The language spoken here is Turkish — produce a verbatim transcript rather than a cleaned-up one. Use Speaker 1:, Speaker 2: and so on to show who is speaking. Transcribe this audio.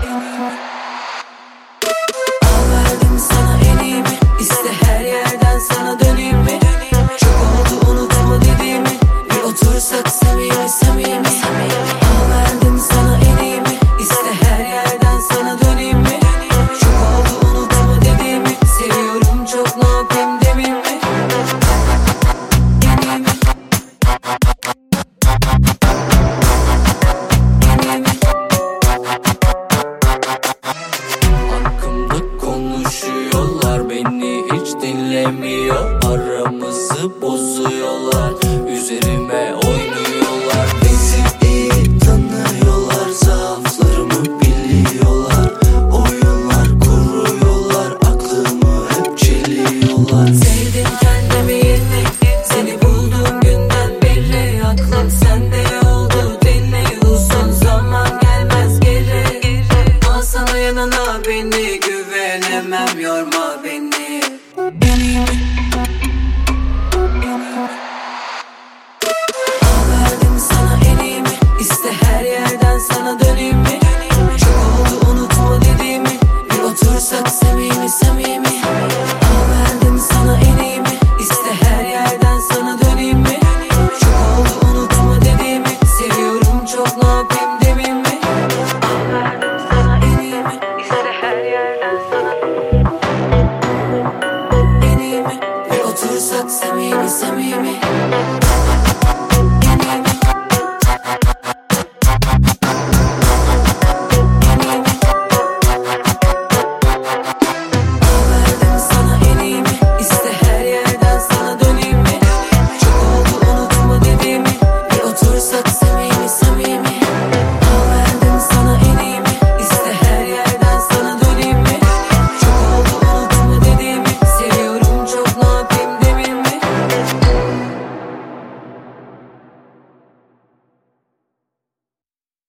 Speaker 1: Al verdim sana en iyimi, iste her yerden sana döneyim mi? Çok oldu unutma dediğimi, bir otursak samimi samimi. Al verdim sana en iyimi, iste her yerden sana döneyim mi? Çok oldu unutma dediğimi, seviyorum çok ne yapayım demeyeyim mi? Yeneyim mi?
Speaker 2: Hakkımda konuşuyorlar, beni hiç dinlemiyor. Aramızı bozuyorlar, üzerime oynuyorlar. Bizi iyi tanıyorlar, zaaflarımı biliyorlar. Oyunlar kuruyorlar, aklımı hep çeliyorlar.
Speaker 1: Sevdim kendimi yeni, seni bulduğum günden beri. Aklım sende oldu deli, uzun zaman gelmez geri. Al sana yanına beni, güvenemem yorma beni. Yeneyim mi?